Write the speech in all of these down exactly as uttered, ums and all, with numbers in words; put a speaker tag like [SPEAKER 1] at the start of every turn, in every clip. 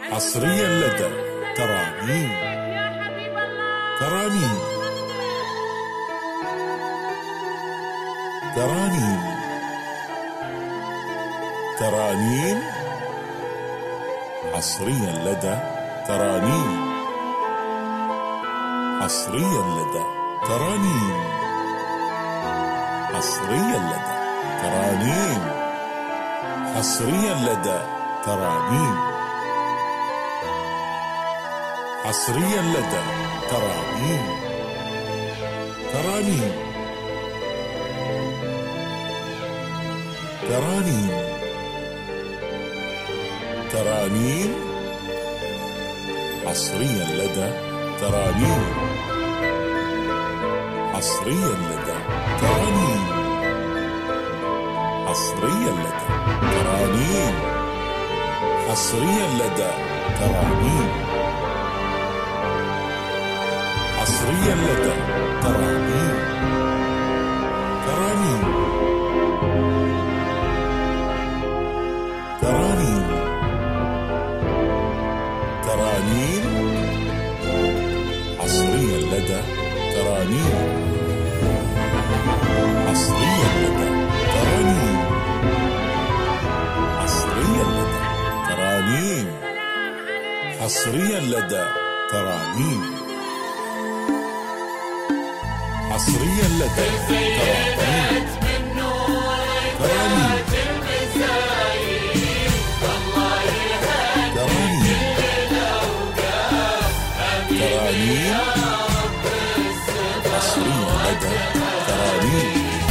[SPEAKER 1] حصريا لدى ترانيم. ترانيم ترانيم ترانيم حصريا لدى ترانيم. حصريا لدى ترانيم. حصريا لدى ترانيم. حصريا لدى ترانيم. حصريا لدى ترانيم. ترانيم ترانيم ترانيم حصريا لدى ترانيم. حصريا لدى ترانيم. حصريا لدى ترانيم. حصريا لدى ترانيم. حصريا لدى ترانيم. ترانيم ترانيم ترانيم حصريا لدى ترانيم. حصريا لدى ترانيم. حصريا لدى ترانيم. حصريا لدى ترانيم. حصريا لدى ترانيم. ترانيم ترانيم حصريا لدى ترانيم.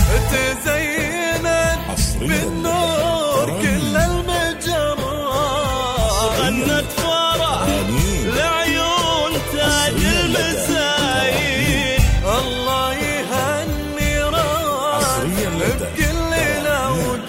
[SPEAKER 2] تزينت بالنور كل المجرات، غنت فرح لعيون تاج المسايين. الله يهني راس بكل ليلة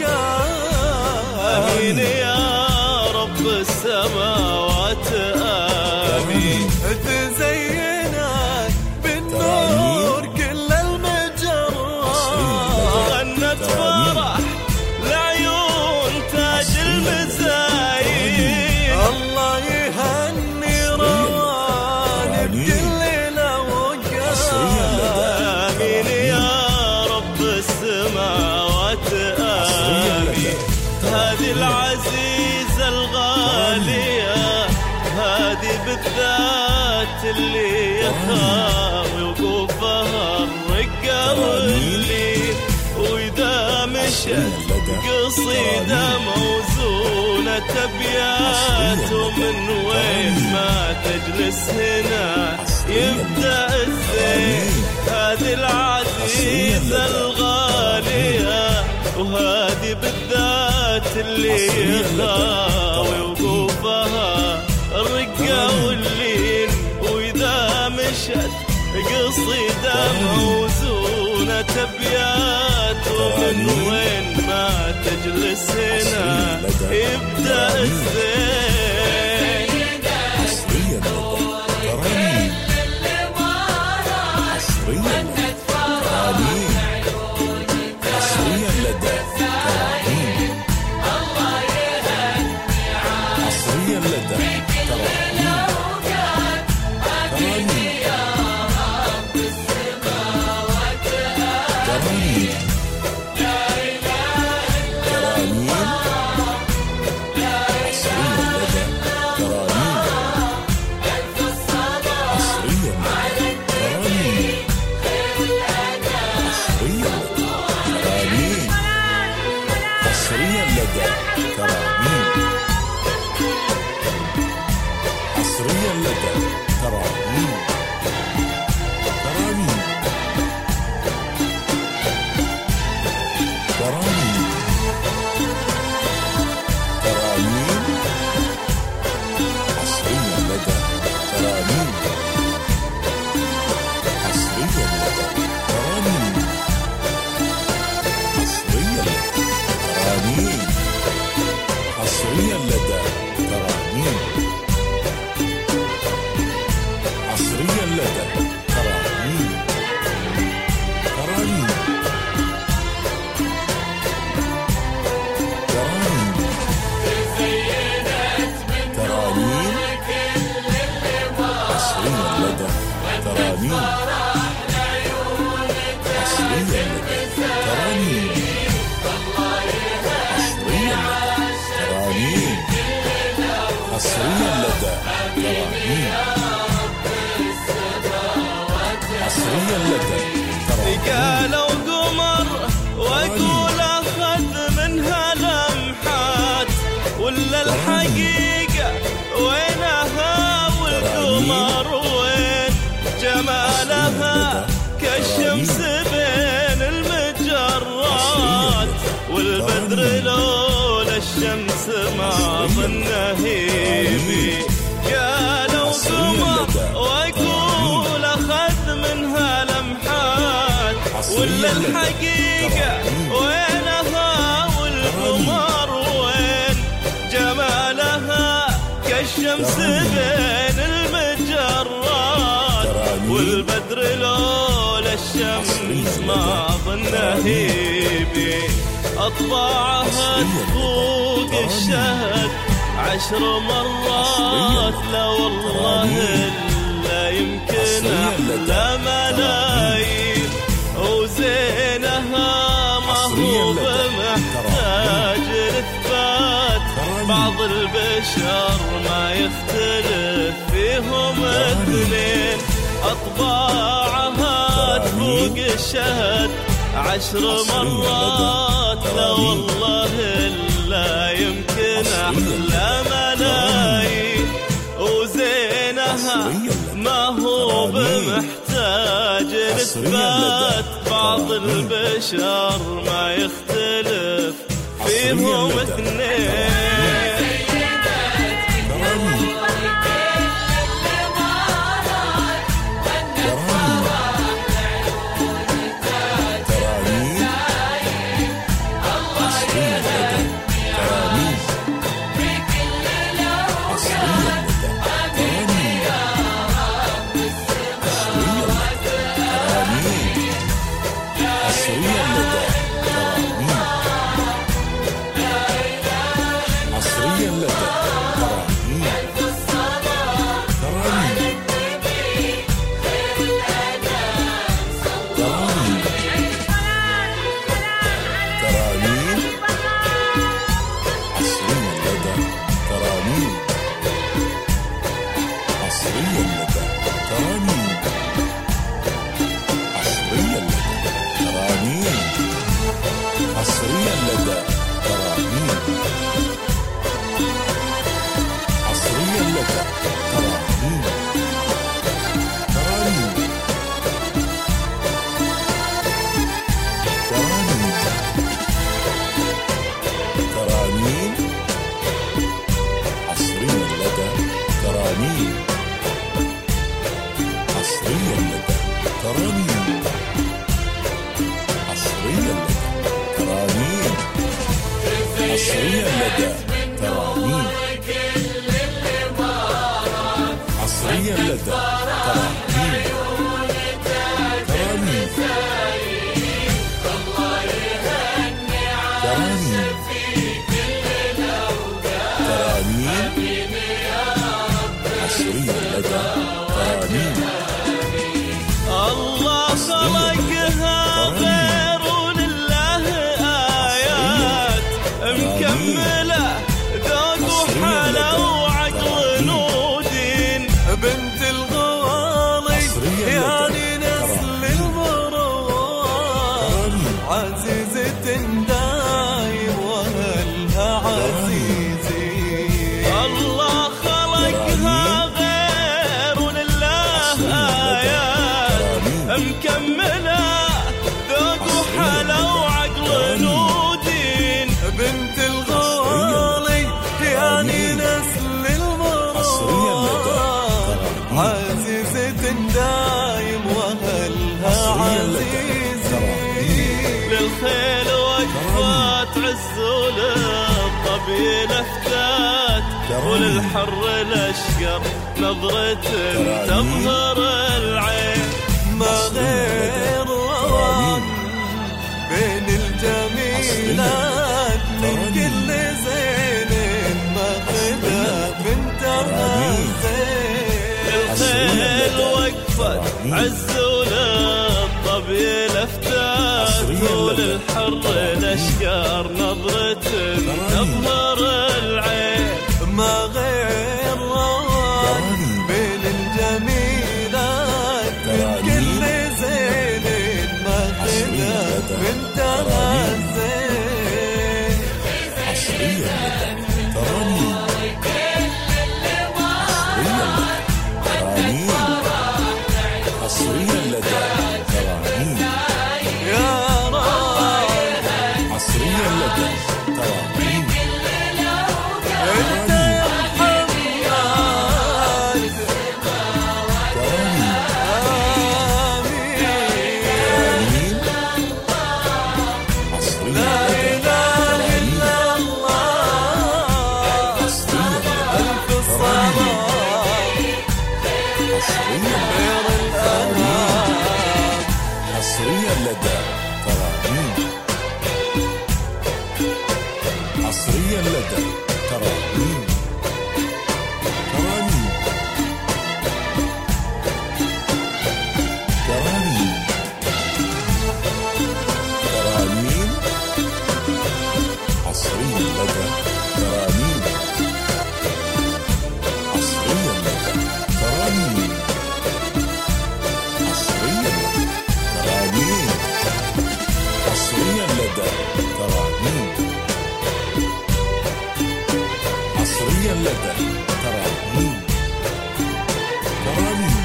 [SPEAKER 2] وقامين يا رب السماوات آمين. تزينت بالنور كل المجرات، غنت فرح لعيون تاج المزايين. الله يهني راني بكل ليلة وقامين يا رب السماوات آمين. هذه العزيزة الغالية، هذه بالذات اللي يخاوي وقوفها الرقة واللي، وإذا مشت قصيدة موزونة أبيات، ومن وين ما تجلس هنا يبدأ الزين. هذه العزيزة الغالية، وهذه بالذات اللي يخاوي وقوفها الرقة واللين، وإذا مشت قصيدة موزونة أبيات، ومن وين ما تجلس هنا يبدأ الزين.
[SPEAKER 1] حصريا لدى ترانيم. حصريا لدى ترانيم. حصريا لدى ترانيم. حصريا لدى ترانيم. ترانيم حصريا لدى ترانيم. حصريا لدى ترانيم. ترانيم ترانيم ترانيم حصريا لدى ترانيم. حصريا لدى ترانيم. حصريا لدى ترانيم. حصريا لدى ترانيم. حصريا لدى ترانيم. ترانيم ترانيم ترانيم ترانيم حصريا لدى ترانيم.
[SPEAKER 2] قالوا قمر واقول اخذ منها لمحات، ولا الحقيقة وينها والقمر وين جمالها كالشمس بين المجرات، والبدر لولا الشمس ما ظنه يبي. قالوا قمر واقول اخذ منها لمحات، ولا الحقيقة وينها والقمر وين جمالها كالشمس بين المجرات، والبدر لولا الشمس ما ظنه يبي. أطباعها تفوق الشهد عشر مرات، لا والله لا يمكن أحلى ملايين، وزينها ما هو بمحتاج لإثبات، بعض البشر ما يختلف فيهم اثنين. أطباعها تفوق الشهد عشر مرات، لا والله لا يمكن أحلى ملايين، وزينها ما هو بمحتاج لإثبات، بعض البشر ما يختلف فيهم اثنين.
[SPEAKER 1] حصريا لدى ترانيم. حصريا لدى ترانيم. ترانيم ترانيم ترانيم حصريا لدى ترانيم.
[SPEAKER 2] الله خلقها غير ولله آيات، مكملة ذوق وحلا وعقل ودين. بنت الغوالي يعني نسل المروءة، عزيزة دايم وأهلها عزيزين. الله خلقها غير ولله آيات، مكملة ذوق وحلا وعقل ودين. بنت الغوالي يعني نسل المروءة، عزيزة دايم وأهلها عزيزين. للخيل وقفات عز وللطبي لفتات، وللحر الأشقر نظرة تظهر العين. ما غير روان بين الجميلات، من كل زين ماخذها بنتها زين. الخيل وقفت عز وللطبي لفتات، وللحر الأشقر نظرة تظهر العين. ما غير روان غير الأنام.
[SPEAKER 1] حصريا لدى ترانيم. حصريا لدى ترانيم. ترانيم ترانيم ترانيم. حصريا لدى ترانيم. حصريا لدى ترانيم. حصريا ترانيم. حصريا لدى ترانيم. حصريا لدى ترانيم. ترانيم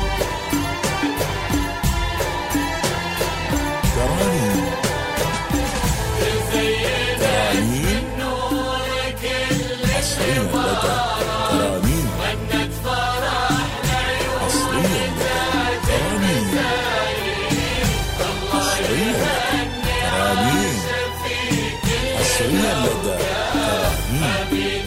[SPEAKER 1] ترانيم ترانيم. حصريا لدى ترانيم. حصريا لدى ترانيم. حصريا ترانيم. حصريا لدى ترانيم.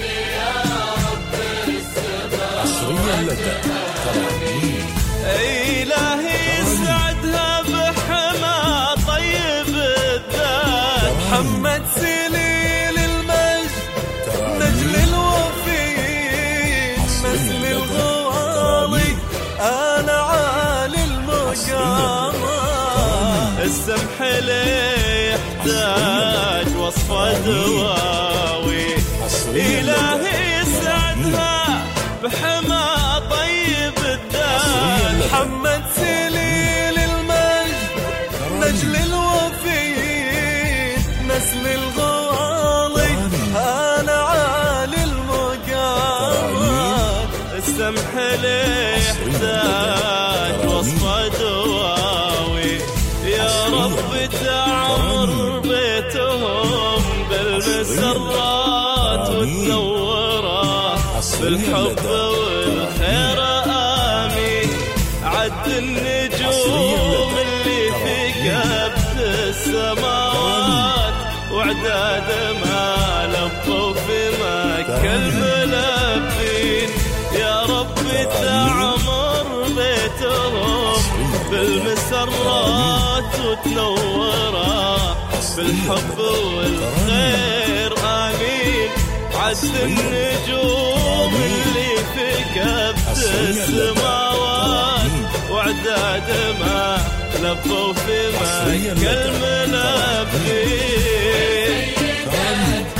[SPEAKER 1] حصريا لدى ترانيم.
[SPEAKER 2] إلهي يسعدها بحما طيب الذات. محمد سليل المجد نجل الوفي مثل الغوالي أنا عالي المقامة. السمح لي يحتاج وصفة دواوي. إلهي يسعدها بحما طيب الذات. محمد سليل المجد نجل الوفي نسل الغوالي أنا عالي المقامات. السمح لي يحتاج وصفة دواوي. يا رب تعمر بيتهم بالمسرات وتنوره بالحب والخير آمين. عد النجوم اللي في كبد السماوات وعداد ما لبوا في مكة الملبين. يا رب تعمر بيتهم بالمسرات وتنوره بالحب والخير آمين. عد النجوم اللي في كبد السماوات وعداد ما لبوا في مكة الملبين.